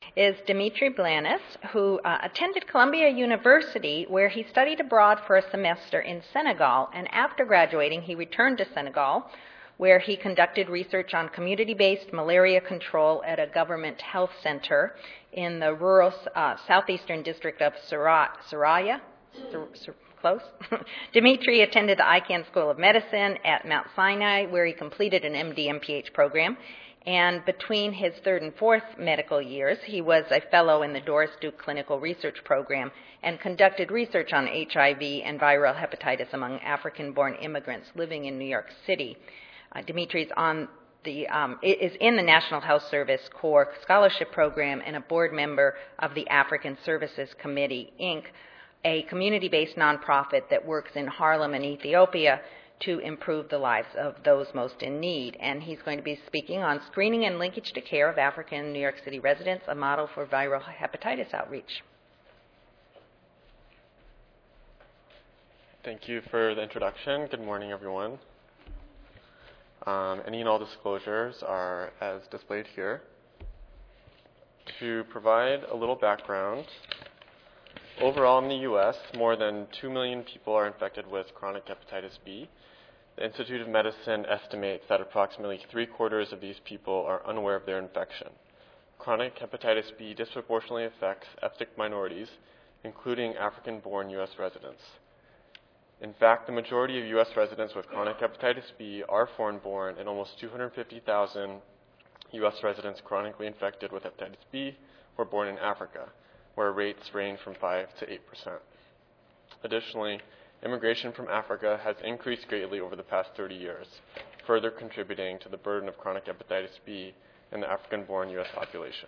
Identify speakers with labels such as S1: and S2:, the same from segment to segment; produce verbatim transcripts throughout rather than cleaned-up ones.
S1: is Dimitri Blanis, who uh, attended Columbia University, where he studied abroad for a semester in Senegal, and after graduating, he returned to Senegal, where he conducted research on community-based malaria control at a government health center in the rural uh, southeastern district of Saraya. Sur- Sur- close. Dimitri attended the Icahn School of Medicine at Mount Sinai, where he completed an M D M P H program. And between his third and fourth medical years, he was a fellow in the Doris Duke Clinical Research Program and conducted research on H I V and viral hepatitis among African-born immigrants living in New York City. Uh, Dimitri's on the, um, is in the National Health Service Corps Scholarship Program and a board member of the African Services Committee, Incorporated, a community-based nonprofit that works in Harlem and Ethiopia to improve the lives of those most in need. And he's going to be speaking on screening and linkage to care of African New York City residents, a model for viral hepatitis outreach.
S2: Thank you for the introduction. Good morning, everyone. Um, any and all disclosures are as displayed here. To provide a little background, overall in the U S, more than two million people are infected with chronic hepatitis B. The Institute of Medicine estimates that approximately three-quarters of these people are unaware of their infection. Chronic hepatitis B disproportionately affects ethnic minorities, including African-born U S residents. In fact, the majority of U S residents with chronic hepatitis B are foreign-born, and almost two hundred fifty thousand U S residents chronically infected with hepatitis B were born in Africa, where rates range from five to eight percent. Additionally, immigration from Africa has increased greatly over the past thirty years, further contributing to the burden of chronic hepatitis B in the African-born U S population.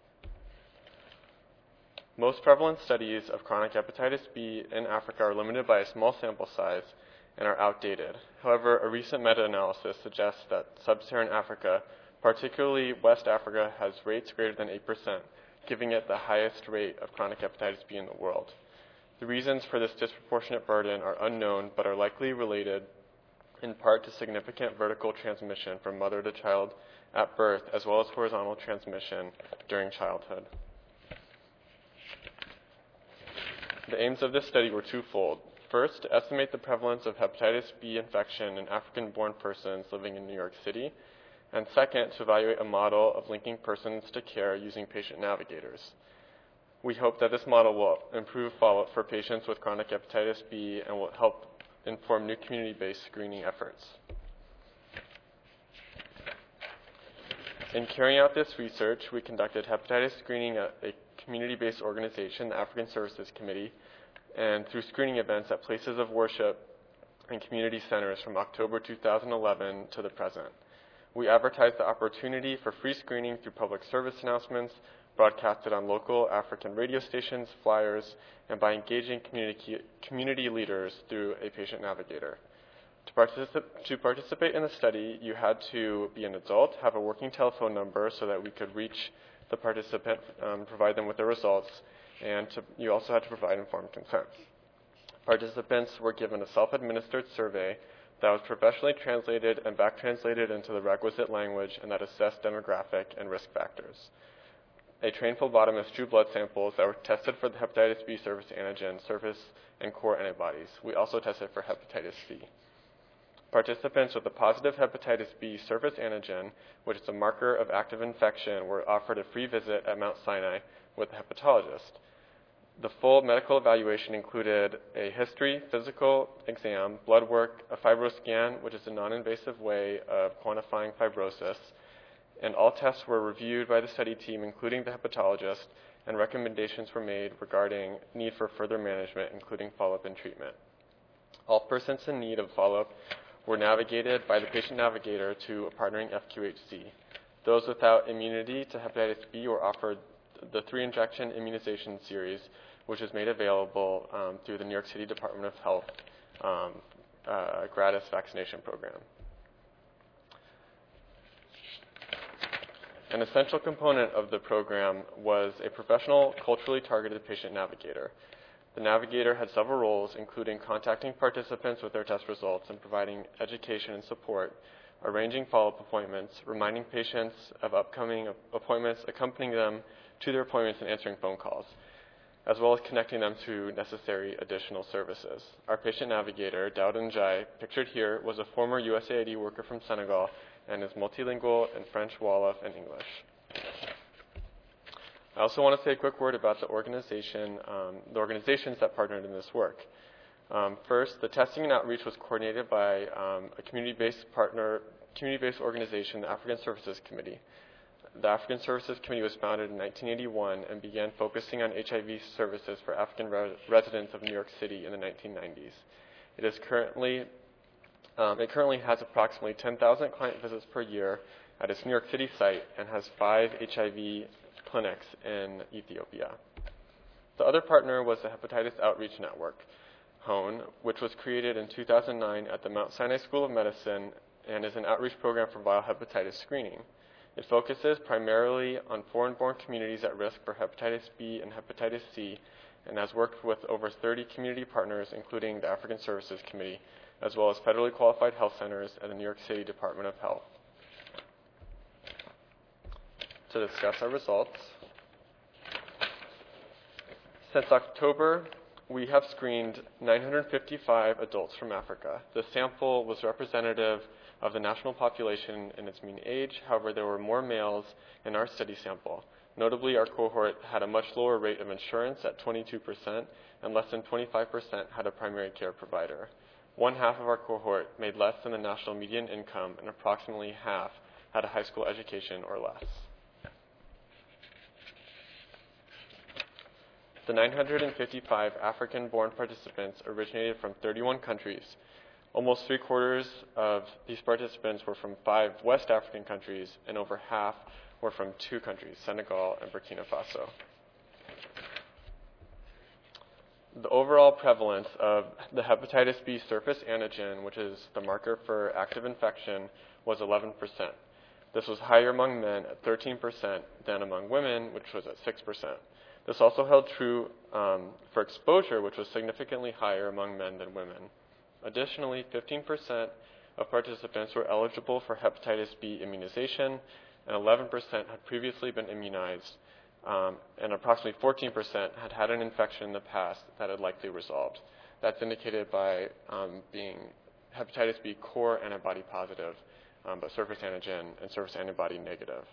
S2: Most prevalent studies of chronic hepatitis B in Africa are limited by a small sample size and are outdated. However, a recent meta-analysis suggests that sub-Saharan Africa, particularly West Africa, has rates greater than eight percent, giving it the highest rate of chronic hepatitis B in the world. The reasons for this disproportionate burden are unknown, but are likely related in part to significant vertical transmission from mother to child at birth, as well as horizontal transmission during childhood. The aims of this study were twofold. First, to estimate the prevalence of hepatitis B infection in African-born persons living in New York City, and second, to evaluate a model of linking persons to care using patient navigators. We hope that this model will improve follow-up for patients with chronic hepatitis B and will help inform new community-based screening efforts. In carrying out this research, we conducted hepatitis screening at a community-based organization, the African Services Committee, and through screening events at places of worship and community centers from October two thousand eleven to the present. We advertised the opportunity for free screening through public service announcements, broadcasted on local African radio stations, flyers, and by engaging community, community leaders through a patient navigator. To, particip- to participate in the study, you had to be an adult, have a working telephone number so that we could reach the participant, um, provide them with the results, and to, you also had to provide informed consent. Participants were given a self-administered survey that was professionally translated and back translated into the requisite language and that assessed demographic and risk factors. A trained phlebotomist drew blood samples that were tested for the hepatitis B surface antigen, surface and core antibodies. We also tested for hepatitis C. Participants with a positive hepatitis B surface antigen, which is a marker of active infection, were offered a free visit at Mount Sinai with a hepatologist. The full medical evaluation included a history, physical exam, blood work, a fibroscan, which is a non-invasive way of quantifying fibrosis, and all tests were reviewed by the study team, including the hepatologist, and recommendations were made regarding need for further management, including follow-up and treatment. All persons in need of follow-up were navigated by the patient navigator to a partnering F Q H C. Those without immunity to hepatitis B were offered the three-injection immunization series, which is made available um, through the New York City Department of Health um, uh, gratis vaccination program. An essential component of the program was a professional, culturally targeted patient navigator. The navigator had several roles, including contacting participants with their test results and providing education and support, arranging follow-up appointments, reminding patients of upcoming appointments, accompanying them to their appointments and answering phone calls, as well as connecting them to necessary additional services. Our patient navigator, Daud Njai, pictured here, was a former U S A I D worker from Senegal and is multilingual in French, Wolof, and English. I also want to say a quick word about the organization, um, the organizations that partnered in this work. Um, first, the testing and outreach was coordinated by um, a community-based partner, community-based organization, the African Services Committee. The African Services Committee was founded in nineteen eighty-one and began focusing on H I V services for African re- residents of New York City in the nineteen nineties. It is currently, um, it currently has approximately ten thousand client visits per year at its New York City site and has five H I V clinics in Ethiopia. The other partner was the Hepatitis Outreach Network, H O N E, which was created in two thousand nine at the Mount Sinai School of Medicine and is an outreach program for viral hepatitis screening. It focuses primarily on foreign-born communities at risk for hepatitis B and hepatitis C and has worked with over thirty community partners, including the African Services Committee, as well as federally qualified health centers and the New York City Department of Health. To discuss our results, since October, we have screened nine hundred fifty-five adults from Africa. The sample was representative of the national population in its mean age. However, there were more males in our study sample. Notably, our cohort had a much lower rate of insurance at twenty-two percent, and less than twenty-five percent had a primary care provider. One half of our cohort made less than the national median income, and approximately half had a high school education or less. The nine hundred fifty-five African-born participants originated from thirty-one countries. Almost three-quarters of these participants were from five West African countries, and over half were from two countries, Senegal and Burkina Faso. The overall prevalence of the hepatitis B surface antigen, which is the marker for active infection, was eleven percent. This was higher among men at thirteen percent than among women, which was at six percent. This also held true um, for exposure, which was significantly higher among men than women. Additionally, fifteen percent of participants were eligible for hepatitis B immunization, and eleven percent had previously been immunized, um, and approximately fourteen percent had had an infection in the past that had likely resolved. That's indicated by um, being hepatitis B core antibody positive, um, but surface antigen and surface antibody negative.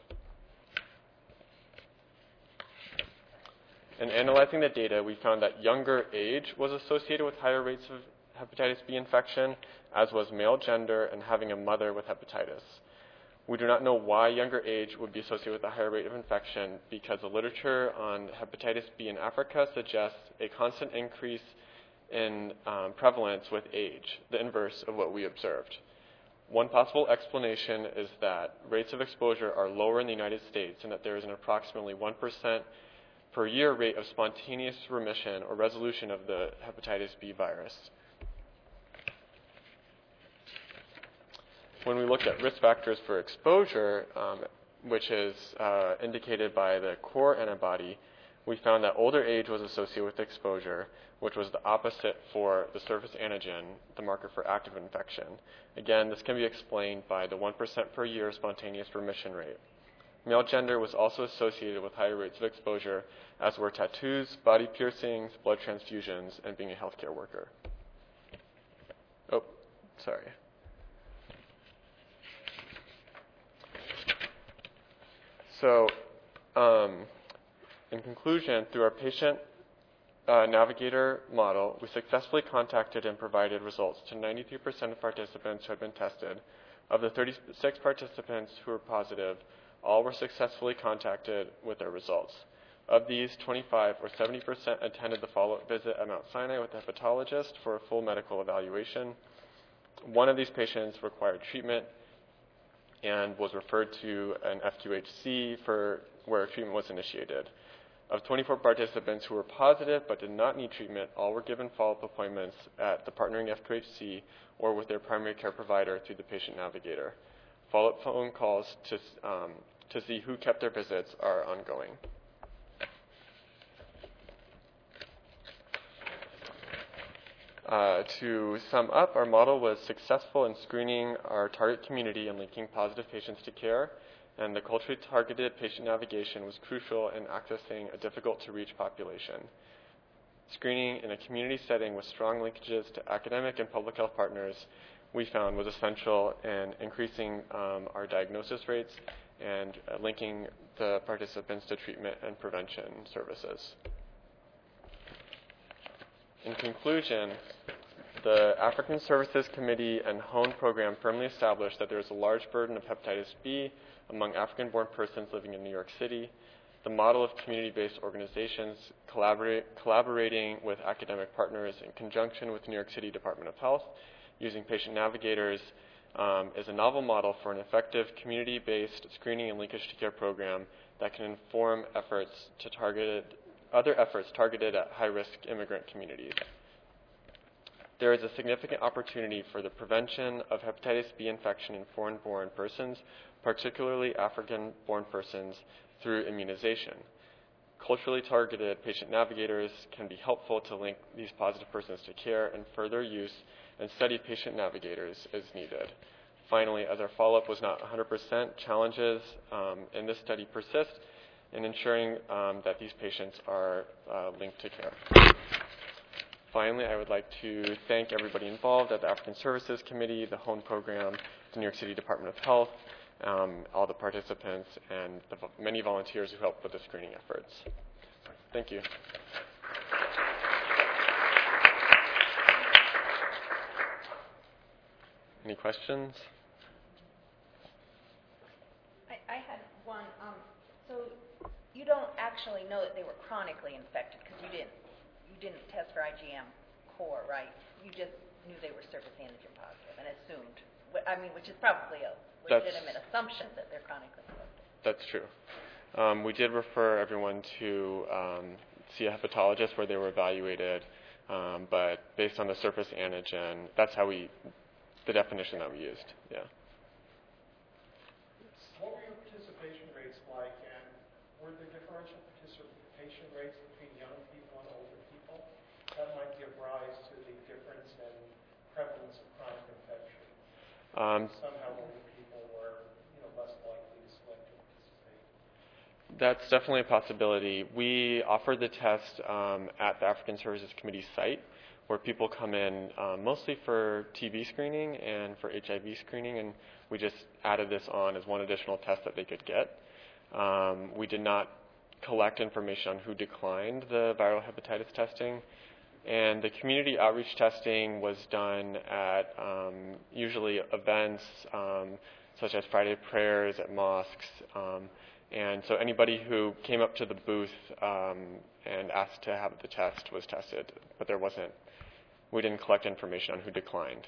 S2: In analyzing the data, we found that younger age was associated with higher rates of hepatitis B infection, as was male gender and having a mother with hepatitis. We do not know why younger age would be associated with a higher rate of infection, because the literature on hepatitis B in Africa suggests a constant increase in um, prevalence with age, the inverse of what we observed. One possible explanation is that rates of exposure are lower in the United States and that there is an approximately one percent per year rate of spontaneous remission or resolution of the hepatitis B virus. When we looked at risk factors for exposure, um, which is uh, indicated by the core antibody, we found that older age was associated with exposure, which was the opposite for the surface antigen, the marker for active infection. Again, this can be explained by the one percent per year spontaneous remission rate. Male gender was also associated with higher rates of exposure, as were tattoos, body piercings, blood transfusions, and being a healthcare worker. Oh, sorry. So, um, in conclusion, through our patient uh, navigator model, we successfully contacted and provided results to ninety-three percent of participants who had been tested. Of the thirty-six participants who were positive, all were successfully contacted with their results. Of these, twenty-five or seventy percent attended the follow-up visit at Mount Sinai with a hepatologist for a full medical evaluation. One of these patients required treatment and was referred to an F Q H C for where treatment was initiated. Of twenty-four participants who were positive but did not need treatment, all were given follow-up appointments at the partnering F Q H C or with their primary care provider through the patient navigator. Follow-up phone calls to, um, to see who kept their visits are ongoing. Uh, to sum up, our model was successful in screening our target community and linking positive patients to care, and the culturally targeted patient navigation was crucial in accessing a difficult-to-reach population. Screening in a community setting with strong linkages to academic and public health partners, we found, was essential in increasing um, our diagnosis rates and uh, linking the participants to treatment and prevention services. In conclusion, the African Services Committee and HONE program firmly established that there is a large burden of hepatitis B among African-born persons living in New York City. The model of community-based organizations collaborate, collaborating with academic partners in conjunction with New York City Department of Health using patient navigators um, is a novel model for an effective community-based screening and linkage to care program that can inform efforts to targeted, other efforts targeted at high-risk immigrant communities. There is a significant opportunity for the prevention of hepatitis B infection in foreign-born persons, particularly African-born persons, through immunization. Culturally targeted patient navigators can be helpful to link these positive persons to care, and further use and study patient navigators is needed. Finally, as our follow-up was not one hundred percent, challenges um, in this study persist in ensuring um, that these patients are uh, linked to care. Finally, I would like to thank everybody involved at the African Services Committee, the HONE program, the New York City Department of Health, um, all the participants, and the vo- many volunteers who helped with the screening efforts. Thank you. Any questions?
S1: I, I had one. Um, so you don't actually know that they were chronically infected because you didn't you didn't test for I G M core, right? You just knew they were surface antigen positive and assumed. I mean, which is probably a legitimate That's, assumption that they're chronically infected.
S2: That's true. Um, we did refer everyone to um, see a hepatologist where they were evaluated, um, but based on the surface antigen, that's how we, the definition that we used. Yeah.
S3: What were your participation rates like, and were there differential participation rates between young people and older people? That might give rise to the difference in prevalence of chronic infection.
S2: Um,
S3: Somehow older people were, you know, less likely to select to participate.
S2: That's definitely a possibility. We offered the test um, at the African Services Committee site, where people come in um, mostly for T B screening and for H I V screening, and we just added this on as one additional test that they could get. Um, we did not collect information on who declined the viral hepatitis testing, and the community outreach testing was done at um, usually events um, such as Friday prayers at mosques, um, and so anybody who came up to the booth um, and asked to have the test was tested, but there wasn't. We didn't collect information on who declined.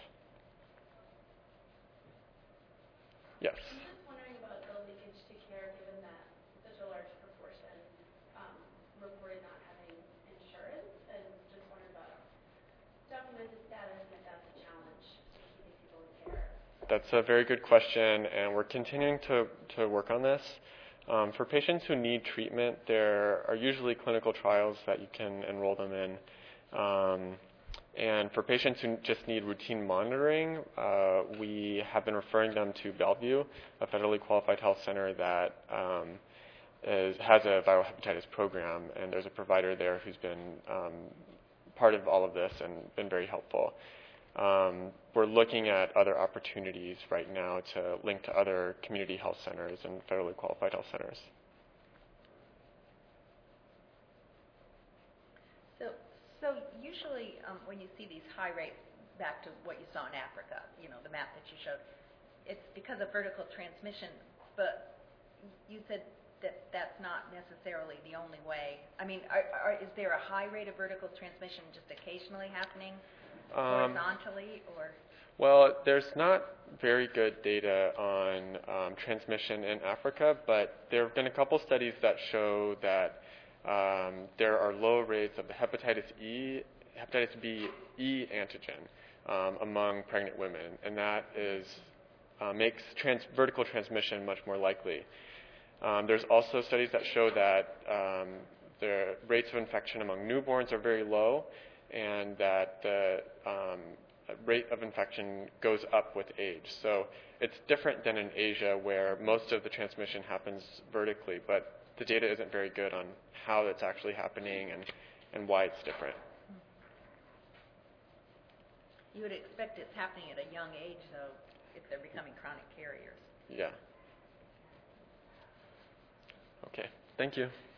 S2: Yes.
S4: I'm just wondering about the linkage to care, given that such a large proportion um, reported not having insurance, and just wondered about documented status and if that's a challenge to keeping people in care.
S2: That's a very good question, and we're continuing to, to work on this. Um, for patients who need treatment, there are usually clinical trials that you can enroll them in. Um, And for patients who just need routine monitoring, uh, we have been referring them to Bellevue, a federally qualified health center that um, is, has a viral hepatitis program, and there's a provider there who's been um, part of all of this and been very helpful. Um, we're looking at other opportunities right now to link to other community health centers and federally qualified health centers.
S1: So usually um, when you see these high rates, back to what you saw in Africa, you know, the map that you showed, it's because of vertical transmission, but you said that that's not necessarily the only way. I mean, are, are, is there a high rate of vertical transmission just occasionally happening um, horizontally? or?
S2: Well, there's not very good data on um, transmission in Africa, but there have been a couple studies that show that Um, there are low rates of the hepatitis E, hepatitis B E antigen um, among pregnant women, and that is uh, makes trans- vertical transmission much more likely. Um, there's also studies that show that um, the rates of infection among newborns are very low, and that the um, rate of infection goes up with age. So it's different than in Asia, where most of the transmission happens vertically, but the data isn't very good on how it's actually happening and, and why it's different.
S1: You would expect it's happening at a young age, though, if they're becoming chronic carriers.
S2: Yeah. Okay. Thank you.